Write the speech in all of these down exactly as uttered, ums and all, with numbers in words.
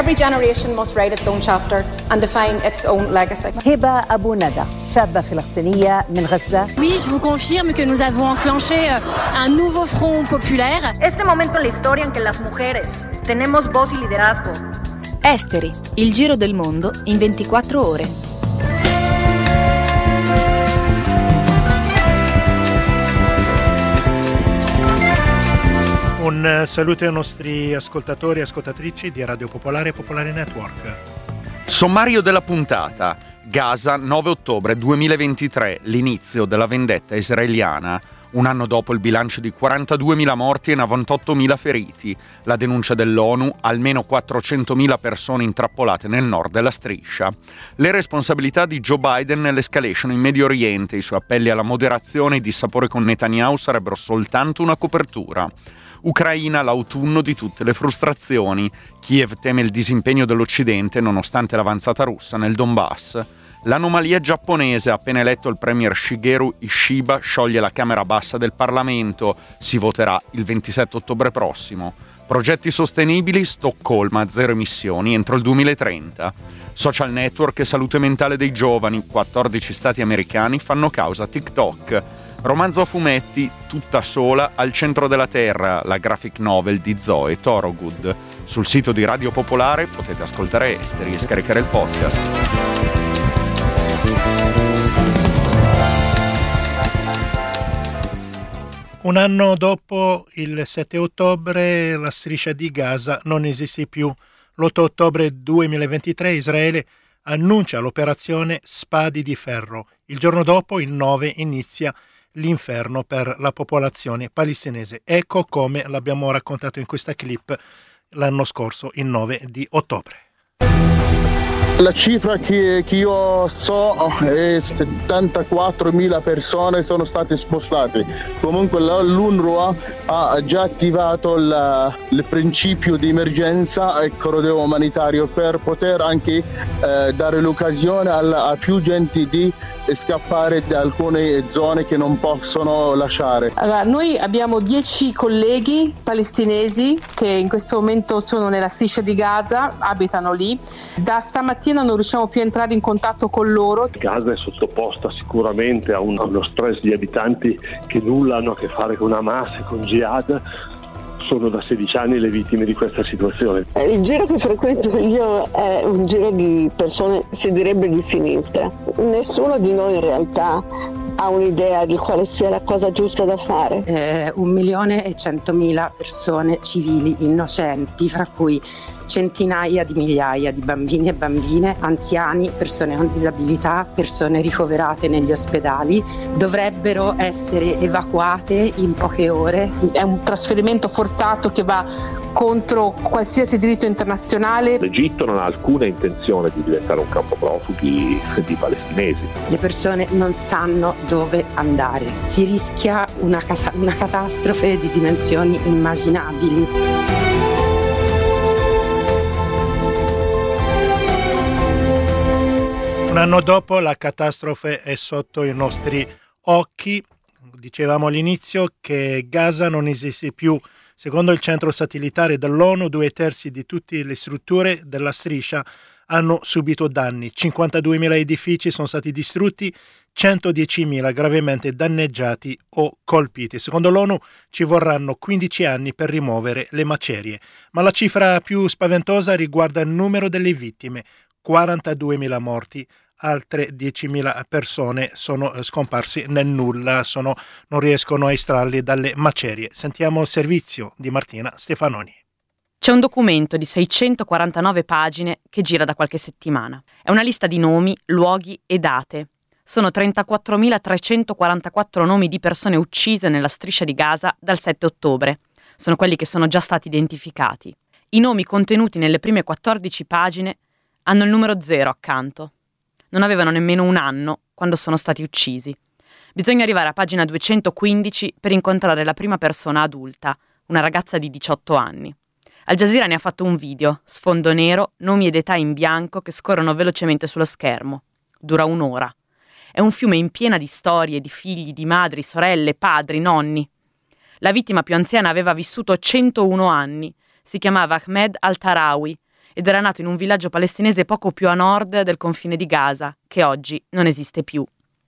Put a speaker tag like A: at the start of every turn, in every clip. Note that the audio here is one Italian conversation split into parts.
A: Every generation must write its own chapter and define its own legacy.
B: هبة أبو ندى شابة فلسطينية من غزة.
C: Oui, je vous confirme que nous avons enclenché un nouveau front populaire.
D: Este momento en la historia en que las mujeres tenemos voz y liderazgo.
E: Esteri, il giro del mondo in ventiquattro ore.
F: Un saluto ai nostri ascoltatori e ascoltatrici di Radio Popolare e Popolare Network.
G: Sommario della puntata. Gaza, nove ottobre duemilaventitré, l'inizio della vendetta israeliana. Un anno dopo il bilancio di quarantaduemila morti e novantottomila feriti. La denuncia dell'ONU, almeno quattrocentomila persone intrappolate nel nord della striscia. Le responsabilità di Joe Biden nell'escalation in Medio Oriente, i suoi appelli alla moderazione e dissapore con Netanyahu sarebbero soltanto una copertura. Ucraina, l'autunno di tutte le frustrazioni. Kiev teme il disimpegno dell'Occidente nonostante l'avanzata russa nel Donbass. L'anomalia giapponese, appena eletto il premier Shigeru Ishiba, scioglie la Camera Bassa del Parlamento. Si voterà il ventisette ottobre prossimo. Progetti sostenibili, Stoccolma, zero emissioni entro il duemilatrenta. Social network e salute mentale dei giovani, quattordici stati americani fanno causa a TikTok. Romanzo a fumetti, Tutta sola al centro della terra, la graphic novel di Zoe Thorogood. Sul sito di Radio Popolare potete ascoltare Esteri e scaricare il podcast.
F: Un anno dopo, il sette ottobre, la striscia di Gaza non esiste più. L'otto ottobre duemilaventitré Israele annuncia l'operazione Spadi di Ferro. Il giorno dopo, il nove, inizia l'inferno per la popolazione palestinese. Ecco come l'abbiamo raccontato in questa clip l'anno scorso, il nove di ottobre.
H: La cifra che, che io so è settantaquattromila persone sono state spostate. Comunque l'UNRWA ha già attivato la, il principio di emergenza e corridoio umanitario per poter anche eh, dare l'occasione alla, a più gente di scappare da alcune zone che non possono lasciare.
I: Allora, noi abbiamo dieci colleghi palestinesi che in questo momento sono nella striscia di Gaza, abitano lì. Da stamattina non riusciamo più a entrare in contatto con loro.
J: Gaza è sottoposta sicuramente a, un, a uno stress di abitanti che nulla hanno a che fare con Hamas e con Jihad. Sono da sedici anni le vittime di questa situazione.
K: Il giro che frequento io è un giro di persone, si direbbe di sinistra. Nessuno di noi in realtà ha un'idea di quale sia la cosa giusta da fare.
L: Eh, un milione e centomila persone civili innocenti, fra cui centinaia di migliaia di bambini e bambine, anziani, persone con disabilità, persone ricoverate negli ospedali, dovrebbero essere evacuate in poche ore.
I: È un trasferimento forzato che va contro qualsiasi diritto internazionale.
J: L'Egitto non ha alcuna intenzione di diventare un campo profughi di palestinesi.
L: Le persone non sanno dove andare. Si rischia una, casa- una catastrofe di dimensioni immaginabili.
F: Un anno dopo la catastrofe è sotto i nostri occhi. Dicevamo all'inizio che Gaza non esiste più. Secondo il centro satellitare dell'ONU, due terzi di tutte le strutture della striscia hanno subito danni. cinquantaduemila edifici sono stati distrutti, centodiecimila gravemente danneggiati o colpiti. Secondo l'ONU ci vorranno quindici anni per rimuovere le macerie. Ma la cifra più spaventosa riguarda il numero delle vittime, quarantaduemila morti. Altre diecimila persone sono scomparsi nel nulla, sono, non riescono a estrarli dalle macerie. Sentiamo il servizio di Martina Stefanoni.
M: C'è un documento di seicentoquarantanove pagine che gira da qualche settimana. È una lista di nomi, luoghi e date. Sono trentaquattromilatrecentoquarantaquattro nomi di persone uccise nella striscia di Gaza dal sette ottobre. Sono quelli che sono già stati identificati. I nomi contenuti nelle prime quattordici pagine hanno il numero zero accanto. Non avevano nemmeno un anno quando sono stati uccisi. Bisogna arrivare a pagina duecentoquindici per incontrare la prima persona adulta, una ragazza di diciotto anni. Al Jazeera ne ha fatto un video, sfondo nero, nomi ed età in bianco che scorrono velocemente sullo schermo. Dura un'ora. È un fiume in piena di storie, di figli, di madri, sorelle, padri, nonni. La vittima più anziana aveva vissuto centouno anni. Si chiamava Ahmed al-Tarawi ed era nato in un villaggio palestinese poco più a nord del confine di Gaza, che oggi non esiste più.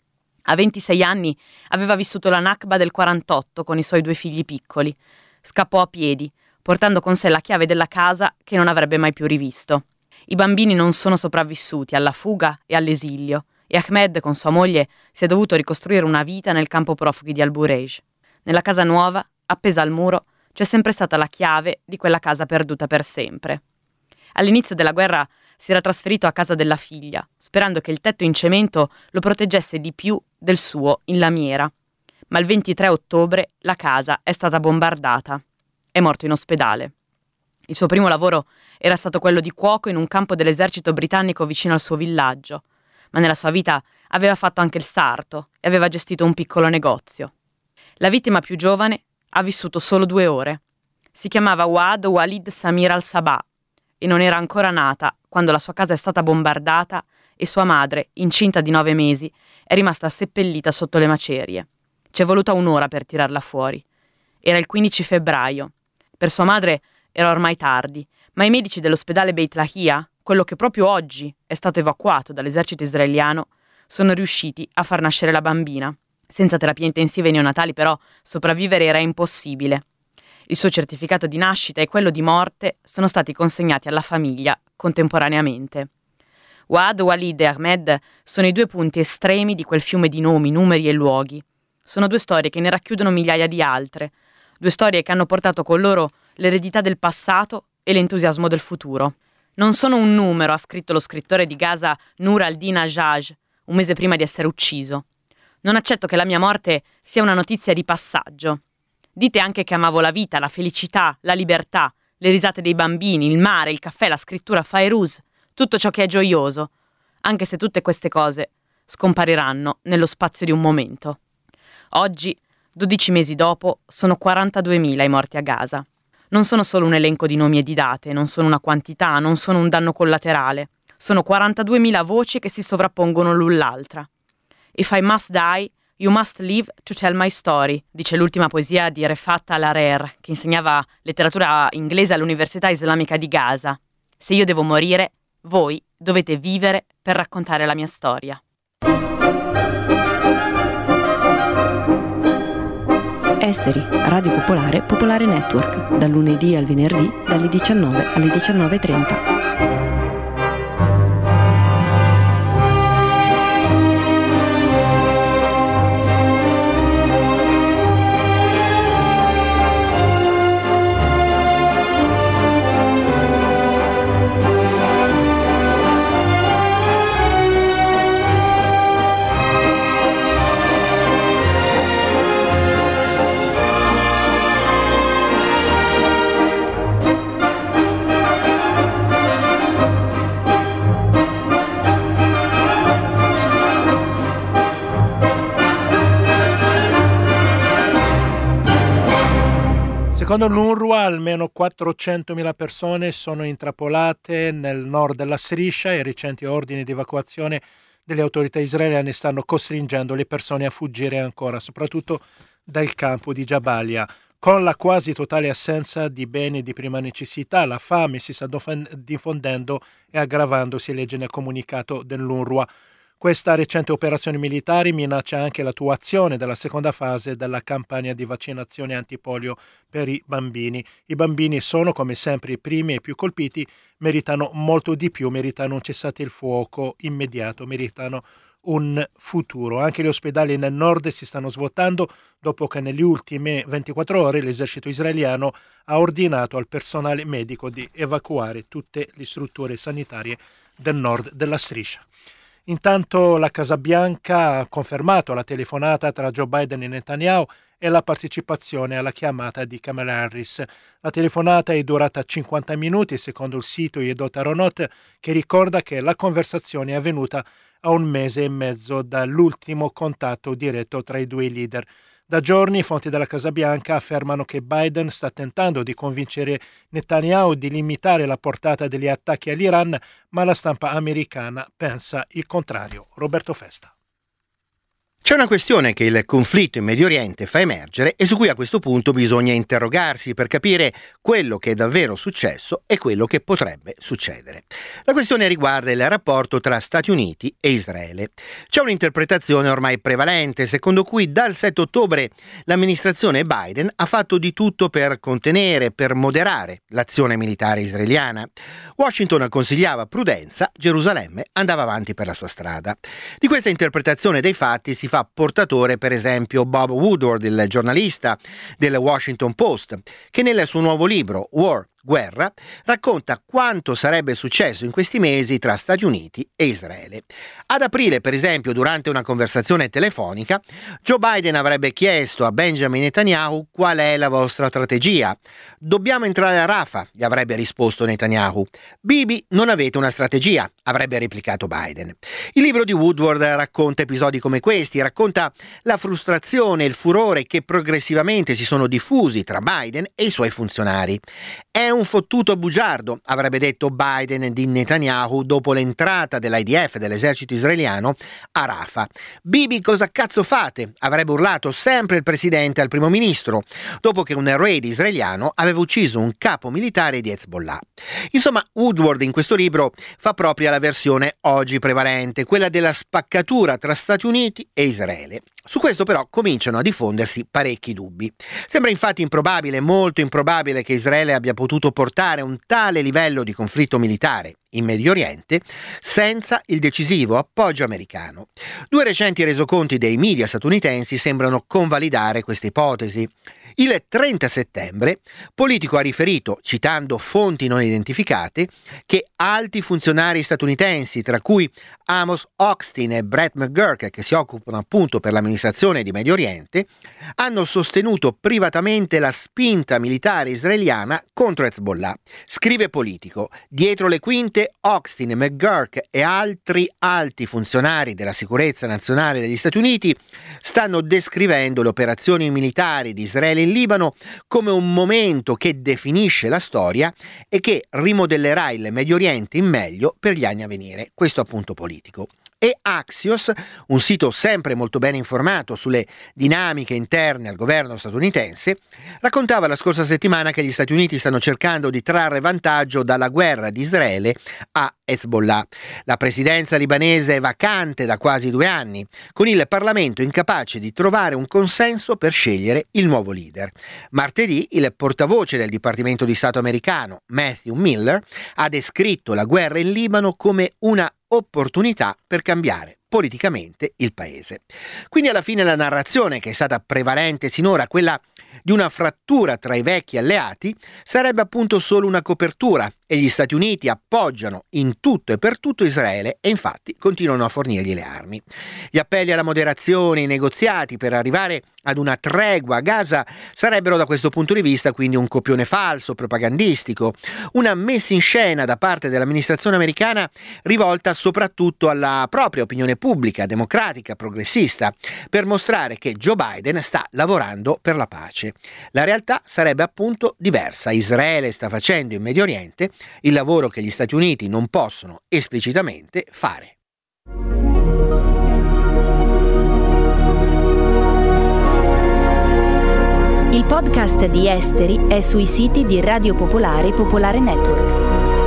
M: A ventisei anni aveva vissuto la Nakba del quarantotto con i suoi due figli piccoli. Scappò a piedi, portando con sé la chiave della casa che non avrebbe mai più rivisto. I bambini non sono sopravvissuti alla fuga e all'esilio, e Ahmed con sua moglie si è dovuto ricostruire una vita nel campo profughi di Al-Bureij. Nella casa nuova, appesa al muro, c'è sempre stata la chiave di quella casa perduta per sempre. All'inizio della guerra si era trasferito a casa della figlia, sperando che il tetto in cemento lo proteggesse di più del suo in lamiera. Ma il ventitré ottobre la casa è stata bombardata. È morto in ospedale. Il suo primo lavoro era stato quello di cuoco in un campo dell'esercito britannico vicino al suo villaggio, ma nella sua vita aveva fatto anche il sarto e aveva gestito un piccolo negozio. La vittima più giovane ha vissuto solo due ore. Si chiamava Waad Walid Samir al-Sabah e non era ancora nata quando la sua casa è stata bombardata e sua madre, incinta di nove mesi, è rimasta seppellita sotto le macerie. Ci è voluta un'ora per tirarla fuori. Era il quindici febbraio. Per sua madre era ormai tardi, ma i medici dell'ospedale Beit Lahia, quello che proprio oggi è stato evacuato dall'esercito israeliano, sono riusciti a far nascere la bambina. Senza terapie intensive neonatali, però, sopravvivere era impossibile. Il suo certificato di nascita e quello di morte sono stati consegnati alla famiglia contemporaneamente. Waad, Walid e Ahmed sono i due punti estremi di quel fiume di nomi, numeri e luoghi. Sono due storie che ne racchiudono migliaia di altre, due storie che hanno portato con loro l'eredità del passato e l'entusiasmo del futuro. Non sono un numero, ha scritto lo scrittore di Gaza Nur al-Din Hajjaj, un mese prima di essere ucciso. Non accetto che la mia morte sia una notizia di passaggio. Dite anche che amavo la vita, la felicità, la libertà, le risate dei bambini, il mare, il caffè, la scrittura Fairuz, tutto ciò che è gioioso, anche se tutte queste cose scompariranno nello spazio di un momento. Oggi, dodici mesi dopo, sono quarantaduemila i morti a Gaza. Non sono solo un elenco di nomi e di date, non sono una quantità, non sono un danno collaterale. Sono quarantaduemila voci che si sovrappongono l'un l'altra. If I must die, you must live to tell my story, dice l'ultima poesia di Refat al-Harer, che insegnava letteratura inglese all'Università Islamica di Gaza. Se io devo morire, voi dovete vivere per raccontare la mia storia.
N: Esteri, Radio Popolare, Popolare Network, dal lunedì al venerdì, dalle diciannove alle diciannove e trenta.
F: Secondo l'UNRWA almeno quattrocentomila persone sono intrappolate nel nord della striscia e recenti ordini di evacuazione delle autorità israeliane stanno costringendo le persone a fuggire ancora, soprattutto dal campo di Jabalia. Con la quasi totale assenza di beni di prima necessità, la fame si sta diffondendo e aggravandosi, si legge nel comunicato dell'UNRWA. Questa recente operazione militare minaccia anche l'attuazione della seconda fase della campagna di vaccinazione antipolio per i bambini. I bambini sono, come sempre, i primi e più colpiti, meritano molto di più, meritano un cessate il fuoco immediato, meritano un futuro. Anche gli ospedali nel nord si stanno svuotando dopo che nelle ultime ventiquattro ore l'esercito israeliano ha ordinato al personale medico di evacuare tutte le strutture sanitarie del nord della striscia. Intanto la Casa Bianca ha confermato la telefonata tra Joe Biden e Netanyahu e la partecipazione alla chiamata di Kamala Harris. La telefonata è durata cinquanta minuti, secondo il sito Yedot Aronot, che ricorda che la conversazione è avvenuta a un mese e mezzo dall'ultimo contatto diretto tra i due leader. Da giorni fonti della Casa Bianca affermano che Biden sta tentando di convincere Netanyahu di limitare la portata degli attacchi all'Iran, ma la stampa americana pensa il contrario. Roberto Festa.
O: C'è una questione che il conflitto in Medio Oriente fa emergere e su cui a questo punto bisogna interrogarsi per capire quello che è davvero successo e quello che potrebbe succedere. La questione riguarda il rapporto tra Stati Uniti e Israele. C'è un'interpretazione ormai prevalente secondo cui dal sette ottobre l'amministrazione Biden ha fatto di tutto per contenere, per moderare l'azione militare israeliana. Washington consigliava prudenza, Gerusalemme andava avanti per la sua strada. Di questa interpretazione dei fatti si fa portatore per esempio Bob Woodward, il giornalista del Washington Post, che nel suo nuovo libro War, Guerra, racconta quanto sarebbe successo in questi mesi tra Stati Uniti e Israele. Ad aprile, per esempio, durante una conversazione telefonica, Joe Biden avrebbe chiesto a Benjamin Netanyahu qual è la vostra strategia. Dobbiamo entrare a Rafah, gli avrebbe risposto Netanyahu. Bibi, non avete una strategia, avrebbe replicato Biden. Il libro di Woodward racconta episodi come questi, racconta la frustrazione e il furore che progressivamente si sono diffusi tra Biden e i suoi funzionari. È un fottuto bugiardo, avrebbe detto Biden di Netanyahu dopo l'entrata dell'I D F, dell'esercito israeliano, a Rafah. Bibi, cosa cazzo fate? Avrebbe urlato sempre il presidente al primo ministro, dopo che un raid israeliano aveva ucciso un capo militare di Hezbollah. Insomma, Woodward in questo libro fa propria la versione oggi prevalente, quella della spaccatura tra Stati Uniti e Israele. Su questo però cominciano a diffondersi parecchi dubbi. Sembra infatti improbabile, molto improbabile, che Israele abbia potuto portare un tale livello di conflitto militare in Medio Oriente senza il decisivo appoggio americano. Due recenti resoconti dei media statunitensi sembrano convalidare questa ipotesi. Il trenta settembre, Politico ha riferito, citando fonti non identificate, che alti funzionari statunitensi, tra cui Amos Hochstein e Brett McGurk, che si occupano appunto per l'amministrazione di Medio Oriente, hanno sostenuto privatamente la spinta militare israeliana contro Hezbollah. Scrive Politico, dietro le quinte Hochstein, McGurk e altri alti funzionari della sicurezza nazionale degli Stati Uniti stanno descrivendo le operazioni militari di Israele in Libano come un momento che definisce la storia e che rimodellerà il Medio Oriente in meglio per gli anni a venire. Questo appunto Politico. E Axios, un sito sempre molto ben informato sulle dinamiche interne al governo statunitense, raccontava la scorsa settimana che gli Stati Uniti stanno cercando di trarre vantaggio dalla guerra di Israele a Hezbollah. La presidenza libanese è vacante da quasi due anni, con il Parlamento incapace di trovare un consenso per scegliere il nuovo leader. Martedì il portavoce del Dipartimento di Stato americano, Matthew Miller, ha descritto la guerra in Libano come una opportunità per cambiare politicamente il paese. Quindi alla fine la narrazione che è stata prevalente sinora, quella di una frattura tra i vecchi alleati, sarebbe appunto solo una copertura e gli Stati Uniti appoggiano in tutto e per tutto Israele e infatti continuano a fornirgli le armi. Gli appelli alla moderazione, i negoziati per arrivare ad una tregua a Gaza sarebbero da questo punto di vista quindi un copione falso, propagandistico, una messa in scena da parte dell'amministrazione americana rivolta soprattutto alla propria opinione pubblica, democratica, progressista, per mostrare che Joe Biden sta lavorando per la pace. La realtà sarebbe appunto diversa. Israele sta facendo in Medio Oriente il lavoro che gli Stati Uniti non possono esplicitamente fare.
E: Il podcast di Esteri è sui siti di Radio Popolare e Popolare Network.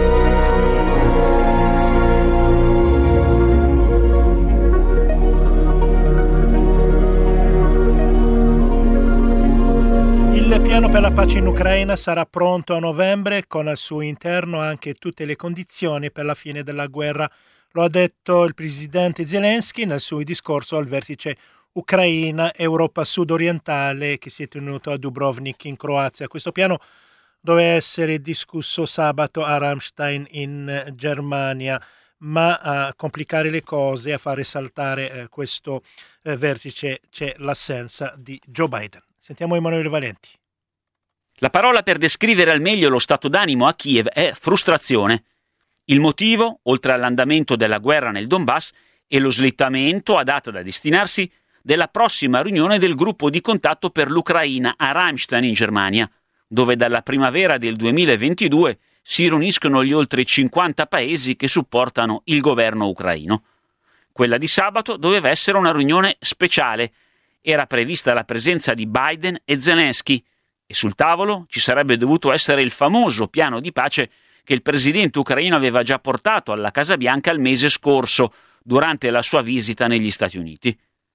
F: Il piano per la pace in Ucraina sarà pronto a novembre con al suo interno anche tutte le condizioni per la fine della guerra. Lo ha detto il presidente Zelensky nel suo discorso al vertice Ucraina-Europa sud-orientale che si è tenuto a Dubrovnik in Croazia. Questo piano doveva essere discusso sabato a Ramstein in Germania, ma a complicare le cose, a fare saltare eh, questo eh, vertice c'è l'assenza di Joe Biden. Sentiamo Emanuele Valenti.
P: La parola per descrivere al meglio lo stato d'animo a Kiev è frustrazione. Il motivo, oltre all'andamento della guerra nel Donbass, è lo slittamento a data da destinarsi della prossima riunione del gruppo di contatto per l'Ucraina a Ramstein in Germania, dove dalla primavera del duemilaventidue si riuniscono gli oltre cinquanta paesi che supportano il governo ucraino. Quella di sabato doveva essere una riunione speciale. Era prevista la presenza di Biden e Zelensky e sul tavolo ci sarebbe dovuto essere il famoso piano di pace che il presidente ucraino aveva già portato alla Casa Bianca il mese scorso, durante la sua visita negli Stati Uniti.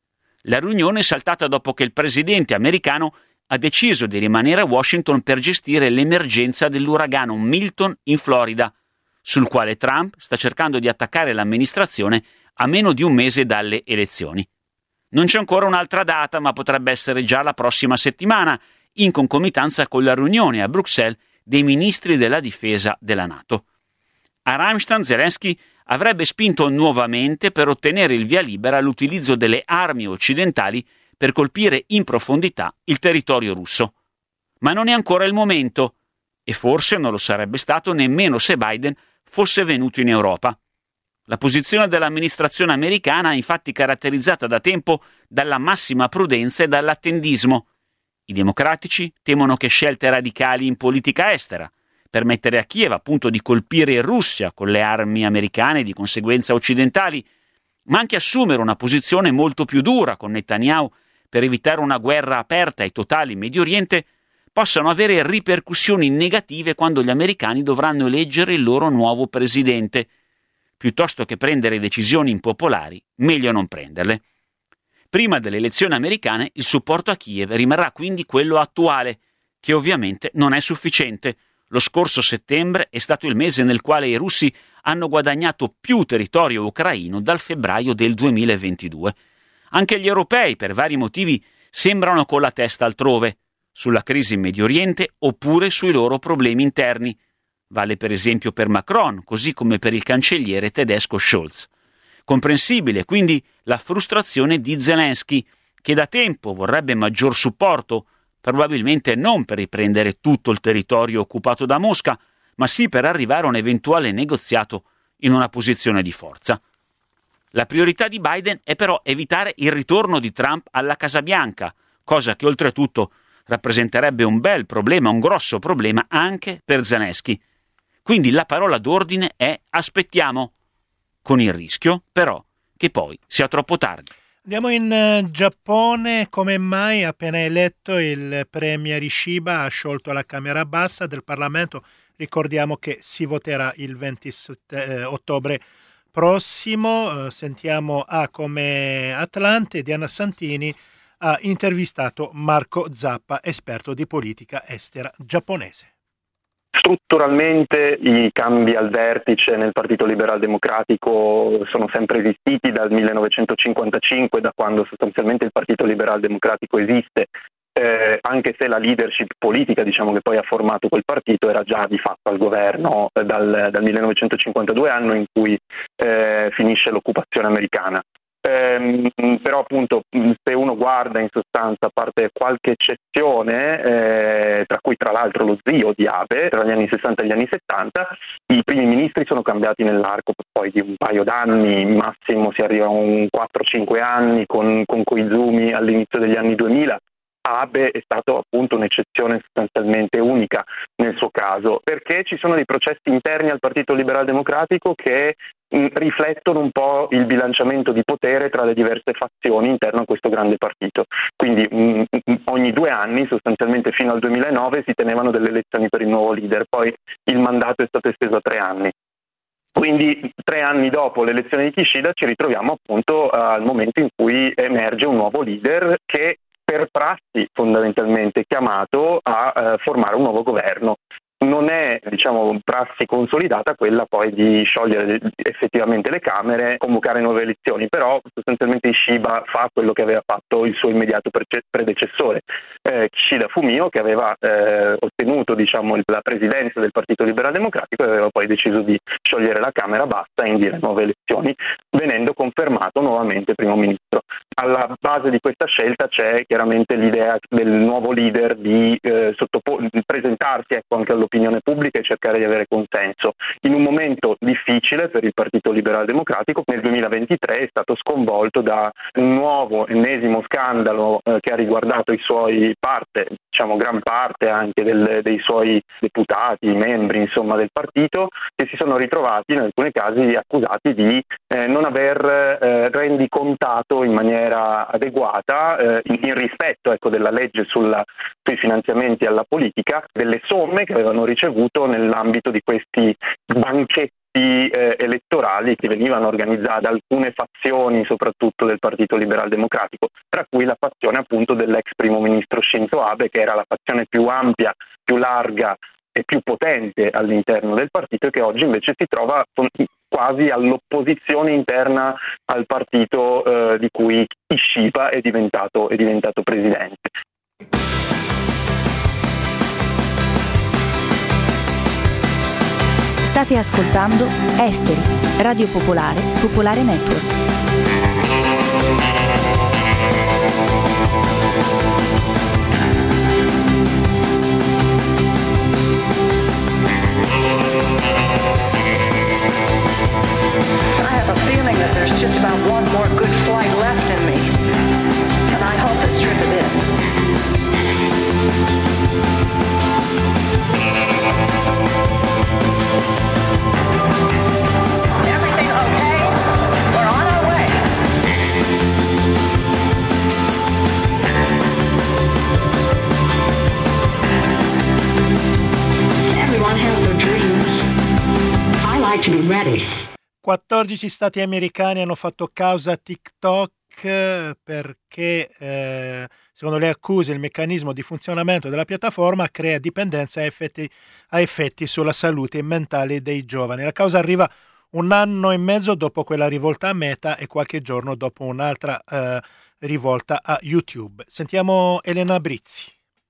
P: La riunione è saltata dopo che il presidente americano ha deciso di rimanere a Washington per gestire l'emergenza dell'uragano Milton in Florida, sul quale Trump sta cercando di attaccare l'amministrazione a meno di un mese dalle elezioni. Non c'è ancora un'altra data, ma potrebbe essere già la prossima settimana, in concomitanza con la riunione a Bruxelles dei ministri della difesa della NATO. A Ramstein Zelensky avrebbe spinto nuovamente per ottenere il via libera all'utilizzo delle armi occidentali per colpire in profondità il territorio russo. Ma non è ancora il momento, e forse non lo sarebbe stato nemmeno se Biden fosse venuto in Europa. La posizione dell'amministrazione americana è infatti caratterizzata da tempo dalla massima prudenza e dall'attendismo. I democratici temono che scelte radicali in politica estera, permettere a Kiev appunto di colpire in Russia con le armi americane e di conseguenza occidentali, ma anche assumere una posizione molto più dura con Netanyahu per evitare una guerra aperta e totale in Medio Oriente, possano avere ripercussioni negative quando gli americani dovranno eleggere il loro nuovo presidente. Piuttosto che prendere decisioni impopolari, meglio non prenderle. Prima delle elezioni americane il supporto a Kiev rimarrà quindi quello attuale, che ovviamente non è sufficiente. Lo scorso settembre è stato il mese nel quale i russi hanno guadagnato più territorio ucraino dal febbraio del duemilaventidue. Anche gli europei, per vari motivi, sembrano con la testa altrove, sulla crisi in Medio Oriente oppure sui loro problemi interni. Vale per esempio per Macron, così come per il cancelliere tedesco Scholz. Comprensibile quindi la frustrazione di Zelensky, che da tempo vorrebbe maggior supporto, probabilmente non per riprendere tutto il territorio occupato da Mosca, ma sì per arrivare a un eventuale negoziato in una posizione di forza. La priorità di Biden è però evitare il ritorno di Trump alla Casa Bianca, cosa che oltretutto rappresenterebbe un bel problema, un grosso problema anche per Zelensky. Quindi la parola d'ordine è aspettiamo, con il rischio però che poi sia troppo tardi.
F: Andiamo in uh, Giappone. Come mai appena eletto il premier Ishiba ha sciolto la Camera Bassa del Parlamento? Ricordiamo che si voterà il ventisette eh, ottobre prossimo. Uh, sentiamo A come Atlante. Diana Santini ha intervistato Marco Zappa, esperto di politica estera giapponese.
Q: Strutturalmente i cambi al vertice nel Partito Liberal Democratico sono sempre esistiti dal millenovecentocinquantacinque, da quando sostanzialmente il Partito Liberal Democratico esiste, eh, anche se la leadership politica, diciamo, che poi ha formato quel partito era già di fatto al governo eh, dal, dal millenovecentocinquantadue, anno in cui eh, finisce l'occupazione americana. Eh, però appunto se uno guarda in sostanza, a parte qualche eccezione, eh, tra cui tra l'altro lo zio di Abe tra gli anni sessanta e gli anni settanta, i primi ministri sono cambiati nell'arco poi di un paio d'anni, massimo si arriva a un quattro cinque anni con, con Koizumi all'inizio degli anni duemila. Abe è stato appunto un'eccezione sostanzialmente unica nel suo caso, perché ci sono dei processi interni al Partito Liberal Democratico che mh, riflettono un po' il bilanciamento di potere tra le diverse fazioni interno a questo grande partito. Quindi mh, mh, ogni due anni, sostanzialmente fino al duemilanove, si tenevano delle elezioni per il nuovo leader, poi il mandato è stato esteso a tre anni. Quindi tre anni dopo l'elezione di Kishida ci ritroviamo appunto uh, al momento in cui emerge un nuovo leader che per prassi fondamentalmente chiamato a eh, formare un nuovo governo. Non è, diciamo, prassi consolidata quella poi di sciogliere effettivamente le Camere, convocare nuove elezioni, però sostanzialmente Ishiba fa quello che aveva fatto il suo immediato predecessore, eh, Kishida Fumio, che aveva eh, ottenuto, diciamo, la presidenza del Partito Liberal Democratico e aveva poi deciso di sciogliere la Camera Bassa e indire nuove elezioni, venendo confermato nuovamente primo ministro. Alla base di questa scelta c'è chiaramente l'idea del nuovo leader di eh, sottopo- presentarsi ecco, anche all'opinione pubblica e cercare di avere consenso. In un momento difficile per il Partito Liberal Democratico, nel duemilaventitré è stato sconvolto da un nuovo ennesimo scandalo eh, che ha riguardato i suoi parte, diciamo gran parte anche del, dei suoi deputati, membri insomma del partito, che si sono ritrovati in alcuni casi accusati di eh, non aver eh, rendicontato in maniera adeguata, eh, in, in rispetto ecco, della legge sulla, sui finanziamenti alla politica, delle somme che avevano ricevuto nell'ambito di questi banchetti Eh, elettorali che venivano organizzati da alcune fazioni soprattutto del Partito Liberal Democratico, tra cui la fazione appunto dell'ex primo ministro Shinzo Abe, che era la fazione più ampia, più larga e più potente all'interno del partito, e che oggi invece si trova quasi all'opposizione interna al partito eh, di cui Ishiba è diventato, è diventato presidente.
E: State ascoltando Esteri, Radio Popolare, Popolare Network.
R: I have a feeling that there's just about one more good flight left in me, and I hope this trip it is. Everything okay? We're on our way. Everyone has their dreams. I like to be ready.
F: quattordici stati americani hanno fatto causa a TikTok perché, eh, secondo le accuse, il meccanismo di funzionamento della piattaforma crea dipendenza e effetti, ha effetti sulla salute mentale dei giovani. La causa arriva un anno e mezzo dopo quella rivolta a Meta e qualche giorno dopo un'altra eh, rivolta a YouTube. Sentiamo Elena Brizzi.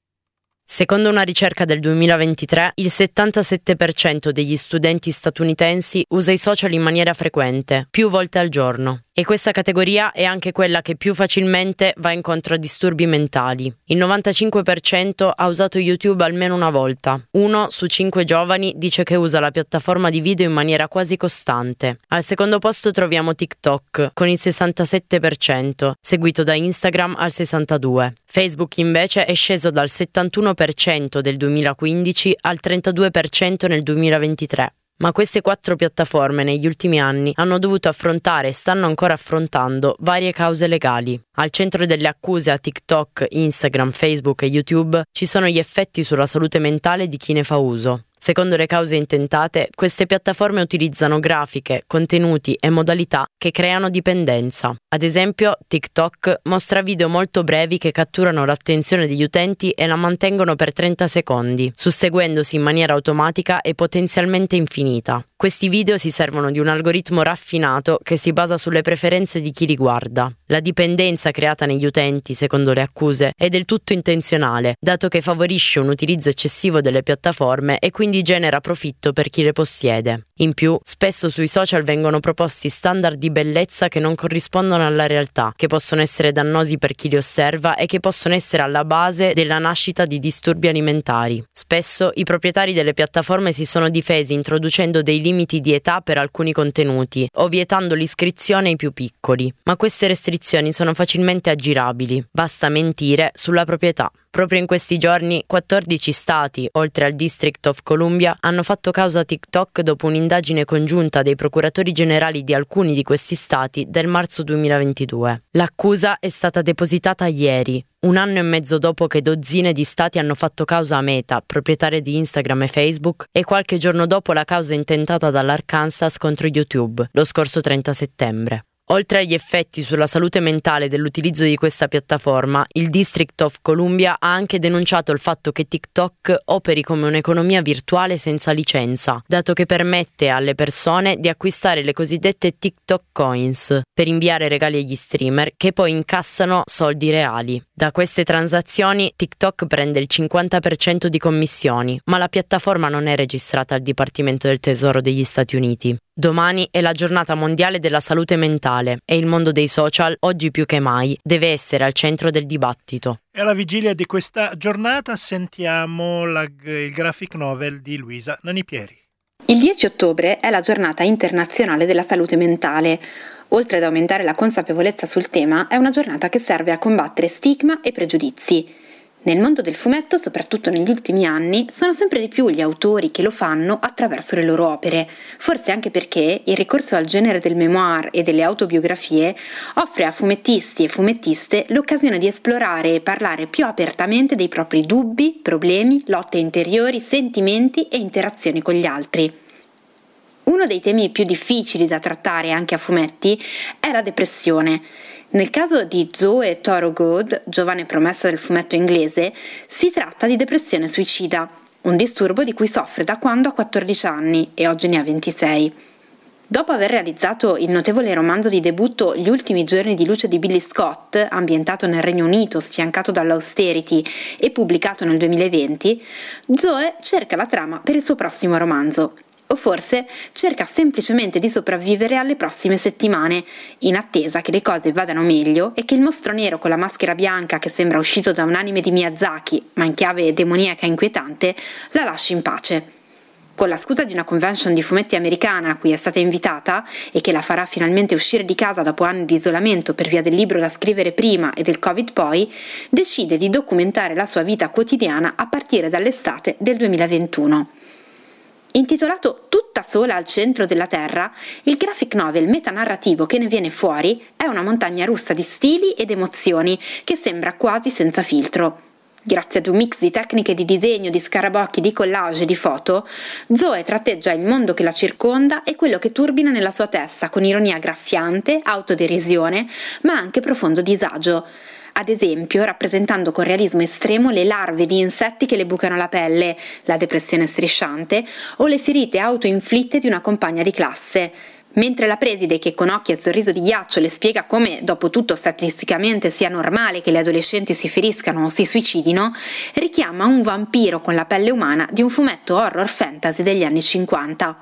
S: Secondo una ricerca del duemilaventitré, il settantasette per cento degli studenti statunitensi usa i social in maniera frequente, più volte al giorno. E questa categoria è anche quella che più facilmente va incontro a disturbi mentali. Il novantacinque per cento ha usato YouTube almeno una volta. Uno su cinque giovani dice che usa la piattaforma di video in maniera quasi costante. Al secondo posto troviamo TikTok, con il sessantasette per cento, seguito da Instagram al sessantadue per cento. Facebook invece è sceso dal settantuno per cento del duemilaquindici al trentadue per cento nel duemilaventitré. Ma queste quattro piattaforme negli ultimi anni hanno dovuto affrontare e stanno ancora affrontando varie cause legali. Al centro delle accuse a TikTok, Instagram, Facebook e YouTube ci sono gli effetti sulla salute mentale di chi ne fa uso. Secondo le cause intentate, queste piattaforme utilizzano grafiche, contenuti e modalità che creano dipendenza. Ad esempio, TikTok mostra video molto brevi che catturano l'attenzione degli utenti e la mantengono per trenta secondi, susseguendosi in maniera automatica e potenzialmente infinita. Questi video si servono di un algoritmo raffinato che si basa sulle preferenze di chi li guarda. La dipendenza creata negli utenti, secondo le accuse, è del tutto intenzionale, dato che favorisce un utilizzo eccessivo delle piattaforme e quindi genera profitto per chi le possiede. In più, spesso sui social vengono proposti standard di bellezza che non corrispondono alla realtà, che possono essere dannosi per chi li osserva e che possono essere alla base della nascita di disturbi alimentari. Spesso i proprietari delle piattaforme si sono difesi introducendo dei limiti di età per alcuni contenuti o vietando l'iscrizione ai più piccoli, ma queste restrizioni sono facilmente aggirabili, basta mentire sulla proprietà. Proprio in questi giorni quattordici stati, oltre al District of Columbia, hanno fatto causa a TikTok dopo un'indagine congiunta dei procuratori generali di alcuni di questi stati del marzo duemilaventidue. L'accusa è stata depositata ieri, un anno e mezzo dopo che dozzine di stati hanno fatto causa a Meta, proprietaria di Instagram e Facebook, e qualche giorno dopo la causa intentata dall'Arkansas contro YouTube, lo scorso trenta settembre. Oltre agli effetti sulla salute mentale dell'utilizzo di questa piattaforma, il District of Columbia ha anche denunciato il fatto che TikTok operi come un'economia virtuale senza licenza, dato che permette alle persone di acquistare le cosiddette TikTok Coins per inviare regali agli streamer che poi incassano soldi reali. Da queste transazioni TikTok prende il cinquanta per cento di commissioni, ma la piattaforma non è registrata al Dipartimento del Tesoro degli Stati Uniti. Domani è la giornata mondiale della salute mentale e il mondo dei social, oggi più che mai, deve essere al centro del dibattito.
F: E alla vigilia di questa giornata sentiamo la, il graphic novel di Luisa Nanipieri.
T: Il dieci ottobre è la giornata internazionale della salute mentale. Oltre ad aumentare la consapevolezza sul tema, è una giornata che serve a combattere stigma e pregiudizi. Nel mondo del fumetto, soprattutto negli ultimi anni, sono sempre di più gli autori che lo fanno attraverso le loro opere, forse anche perché il ricorso al genere del memoir e delle autobiografie offre a fumettisti e fumettiste l'occasione di esplorare e parlare più apertamente dei propri dubbi, problemi, lotte interiori, sentimenti e interazioni con gli altri. Uno dei temi più difficili da trattare anche a fumetti è la depressione. Nel caso di Zoe Thorogood, giovane promessa del fumetto inglese, si tratta di depressione suicida, un disturbo di cui soffre da quando ha quattordici anni e oggi ne ha ventisei. Dopo aver realizzato il notevole romanzo di debutto Gli ultimi giorni di luce di Billy Scott, ambientato nel Regno Unito, sfiancato dall'austerity e pubblicato nel duemilaventi, Zoe cerca la trama per il suo prossimo romanzo. O forse cerca semplicemente di sopravvivere alle prossime settimane, in attesa che le cose vadano meglio e che il mostro nero con la maschera bianca che sembra uscito da un anime di Miyazaki, ma in chiave demoniaca inquietante, la lasci in pace. Con la scusa di una convention di fumetti americana a cui è stata invitata e che la farà finalmente uscire di casa dopo anni di isolamento per via del libro da scrivere prima e del Covid poi, decide di documentare la sua vita quotidiana a partire dall'estate del duemilaventuno. Intitolato Tutta sola al centro della Terra, il graphic novel metanarrativo che ne viene fuori è una montagna russa di stili ed emozioni che sembra quasi senza filtro. Grazie ad un mix di tecniche di disegno, di scarabocchi, di collage e di foto, Zoe tratteggia il mondo che la circonda e quello che turbina nella sua testa con ironia graffiante, autoderisione, ma anche profondo disagio. Ad esempio rappresentando con realismo estremo le larve di insetti che le bucano la pelle, la depressione strisciante o le ferite autoinflitte di una compagna di classe. Mentre la preside, che con occhi e sorriso di ghiaccio le spiega come, dopo tutto statisticamente, sia normale che le adolescenti si feriscano o si suicidino, richiama un vampiro con la pelle umana di un fumetto horror fantasy degli anni cinquanta.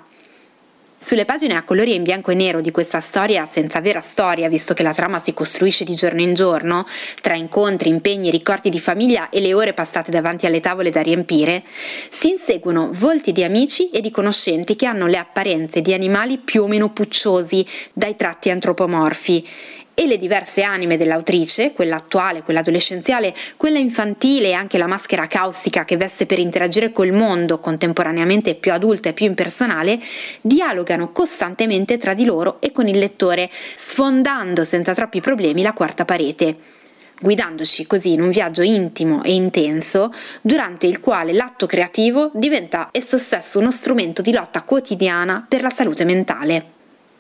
T: Sulle pagine a colori in bianco e nero di questa storia senza vera storia, visto che la trama si costruisce di giorno in giorno, tra incontri, impegni, ricordi di famiglia e le ore passate davanti alle tavole da riempire, si inseguono volti di amici e di conoscenti che hanno le apparenze di animali più o meno pucciosi, dai tratti antropomorfi, e le diverse anime dell'autrice, quella attuale, quella adolescenziale, quella infantile e anche la maschera caustica che veste per interagire col mondo, contemporaneamente più adulta e più impersonale, dialogano costantemente tra di loro e con il lettore, sfondando senza troppi problemi la quarta parete, guidandoci così in un viaggio intimo e intenso, durante il quale l'atto creativo diventa esso stesso uno strumento di lotta quotidiana per la salute mentale.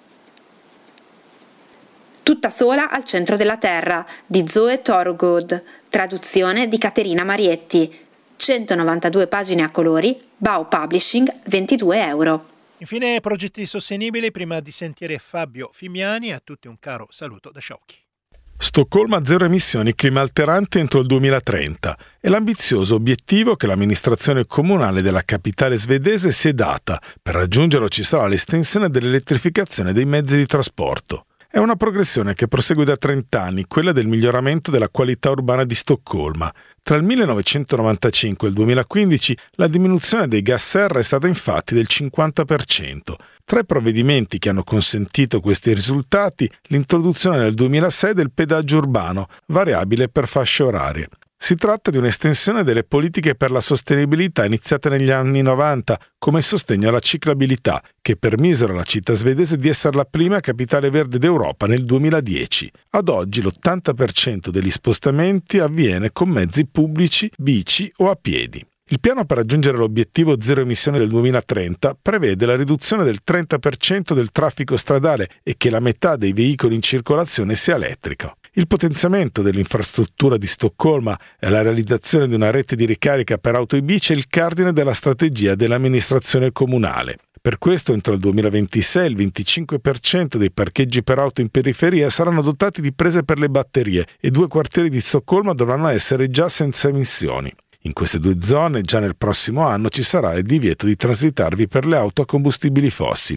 T: Tutta sola al centro della Terra di Zoe Thorogood, traduzione di Caterina Marietti, centonovantadue pagine a colori, Bao Publishing, ventidue euro.
F: Infine progetti sostenibili, prima di sentire Fabio Fimiani, a tutti un caro saluto da Sciocchi.
U: Stoccolma zero emissioni clima alterante entro il duemilatrenta è l'ambizioso obiettivo che l'amministrazione comunale della capitale svedese si è data. Per raggiungerlo ci sarà l'estensione dell'elettrificazione dei mezzi di trasporto. È una progressione che prosegue da trenta anni, quella del miglioramento della qualità urbana di Stoccolma. Tra il millenovecentonovantacinque e il duemilaquindici la diminuzione dei gas serra è stata infatti del cinquanta per cento. Tra i provvedimenti che hanno consentito questi risultati, l'introduzione nel duemilasei del pedaggio urbano, variabile per fasce orarie. Si tratta di un'estensione delle politiche per la sostenibilità iniziate negli anni novanta come sostegno alla ciclabilità, che permisero alla città svedese di essere la prima capitale verde d'Europa nel duemiladieci. Ad oggi l'ottanta per cento degli spostamenti avviene con mezzi pubblici, bici o a piedi. Il piano per raggiungere l'obiettivo zero emissioni del duemilatrenta prevede la riduzione del trenta per cento del traffico stradale e che la metà dei veicoli in circolazione sia elettrico. Il potenziamento dell'infrastruttura di Stoccolma e la realizzazione di una rete di ricarica per auto e bici è il cardine della strategia dell'amministrazione comunale. Per questo, entro il duemilaventisei, il venticinque per cento dei parcheggi per auto in periferia saranno dotati di prese per le batterie e due quartieri di Stoccolma dovranno essere già senza emissioni. In queste due zone, già nel prossimo anno, ci sarà il divieto di transitarvi per le auto a combustibili fossili.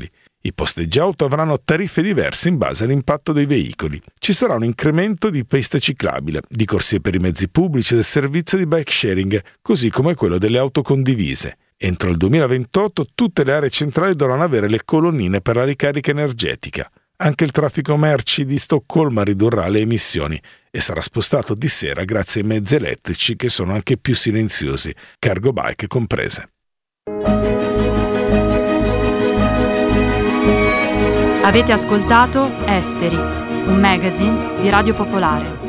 U: I posteggi auto avranno tariffe diverse in base all'impatto dei veicoli. Ci sarà un incremento di piste ciclabili, di corsie per i mezzi pubblici e del servizio di bike sharing, così come quello delle auto condivise. Entro il duemilaventotto tutte le aree centrali dovranno avere le colonnine per la ricarica energetica. Anche il traffico merci di Stoccolma ridurrà le emissioni e sarà spostato di sera grazie ai mezzi elettrici che sono anche più silenziosi, cargo bike comprese.
A: Avete ascoltato Esteri, un magazine di Radio Popolare.